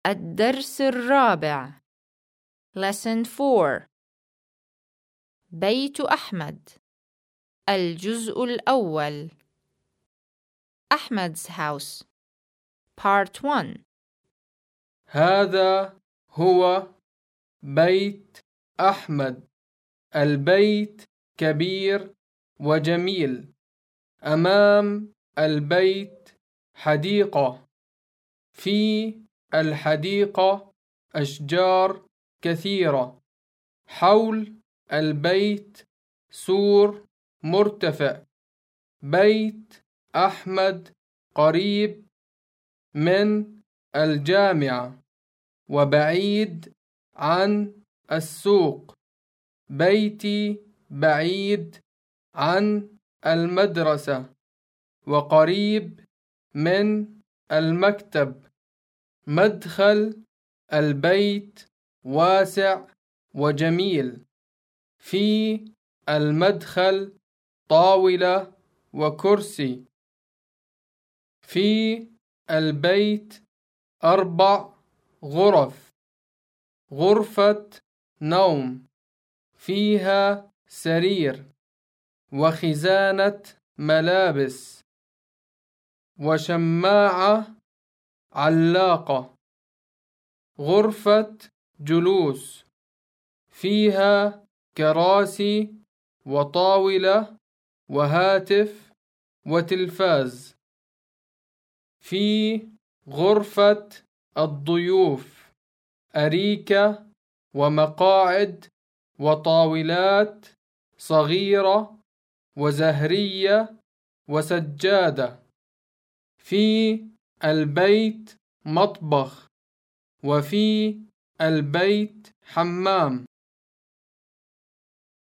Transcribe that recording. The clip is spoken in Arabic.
الدرس الرابع Lesson 4 بيت أحمد الجزء الأول Ahmed's house Part 1 هذا هو بيت أحمد. البيت كبير وجميل. أمام البيت حديقة. في الحديقة أشجار كثيرة. حول البيت سور مرتفع. بيت أحمد قريب من الجامعة وبعيد عن السوق. بيتي بعيد عن المدرسة وقريب من المكتب. مدخل البيت واسع وجميل. في المدخل طاولة وكرسي. في البيت 4 غرف. غرفة نوم فيها سرير وخزانة ملابس وشماعة علاقة. غرفة جلوس فيها كراسي وطاولة وهاتف وتلفاز. في غرفة الضيوف أريكة ومقاعد وطاولات صغيرة وزهرية وسجادة. في البيت مطبخ وفي البيت حمام.